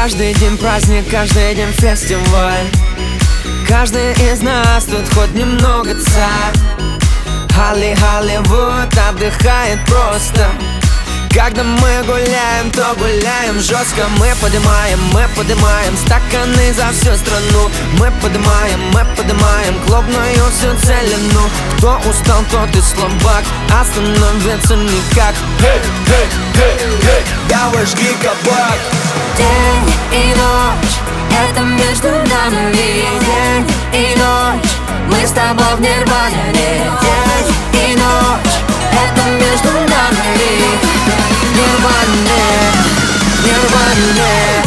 Каждый день праздник, каждый день фестиваль. Каждый из нас тут хоть немного царь. Голливуд отдыхает просто. Когда мы гуляем, то гуляем жестко. Мы поднимаем стаканы за всю страну. Мы поднимаем клубную всю целину. Кто устал, тот и слабак, остановиться никак. Давай жги кабак. День и ночь, это между нами. День и ночь, мы с тобой в нирване. День и ночь, это между нами. Нирване, нирване.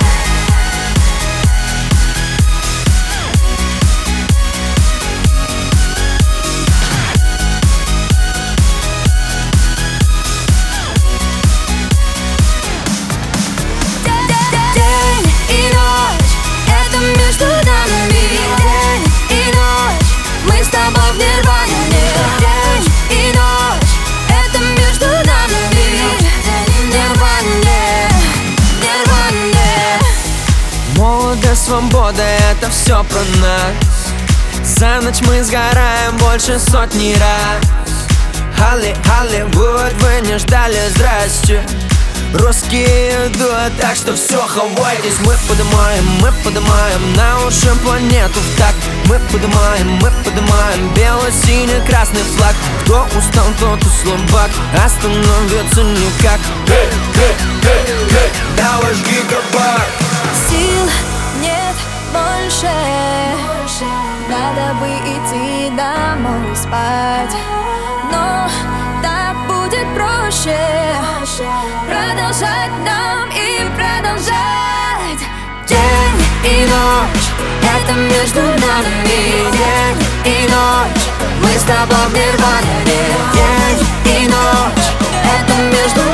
Свобода, это все про нас. За ночь мы сгораем больше сотни раз. Голливуд, вы не ждали, здрасте. Русские идут, так что все, хавайтесь. Мы поднимаем на уши планету в такт. Мы поднимаем бело-синий-красный флаг. Кто устал, тот и слабак, остановиться никак. Давай жги кабак. Сил нет больше, надо бы идти домой спать. Но так будет проще продолжать нам и продолжать. День и ночь, это между нами. День и ночь, мы с тобой в нирване. День и ночь, это между нами.